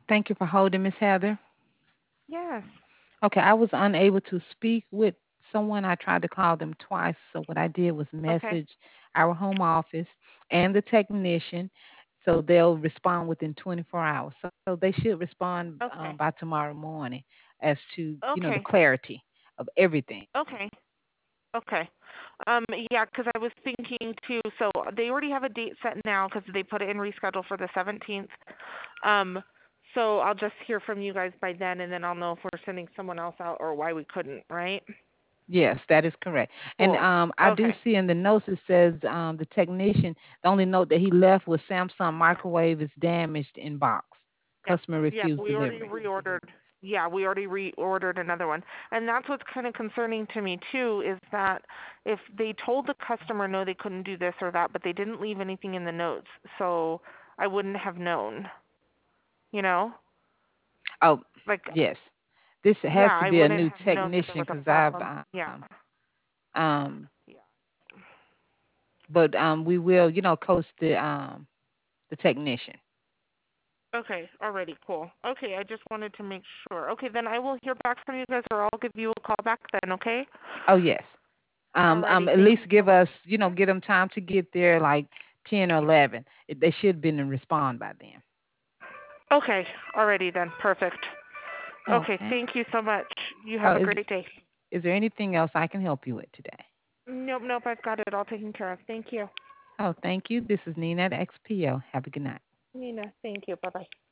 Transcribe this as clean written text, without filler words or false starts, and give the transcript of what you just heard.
Thank you for holding, Miss Heather. Yes. Okay, I was unable to speak with someone. I tried to call them twice. So what I did was Okay. message our home office and the technician, so they'll respond within 24 hours. So they should respond Okay. by tomorrow morning as to the Okay. clarity of everything. Okay. Okay. Yeah, because I was thinking too. So they already have a date set now because they put it in reschedule for the 17th. Um, so I'll just hear from you guys by then, and then I'll know if we're sending someone else out or why we couldn't. Right? Yes, that is correct. And Cool. I do Okay. see in the notes it says the technician, the only note that he left was Samsung microwave is damaged in box. Yep. Customer Yep. refused We already delivery. reordered. Yeah, we already reordered another one. And that's what's kind of concerning to me too is that if they told the customer no they couldn't do this or that, but they didn't leave anything in the notes, so I wouldn't have known, you know? Oh, Like yes. This yeah, has to I be a wouldn't new have known that there technician was a because I've problem. Yeah. um Yeah. but we will, coach the technician. Okay, already cool. Okay, I just wanted to make sure. Okay, then I will hear back from you guys or I'll give you a call back then, okay? Oh yes. Alrighty, At thank you least so give much. us, get them time to get there like 10 or 11. They should have been and respond by then. Okay, alrighty then. Perfect. Okay, Okay. thank you so much. You Oh, have a great day. is there anything else I can help you with today? Nope, nope, I've got it all taken care of. Thank you. Oh, thank you. This is Nina at XPO. Have a good night. Nina, thank you. Bye bye.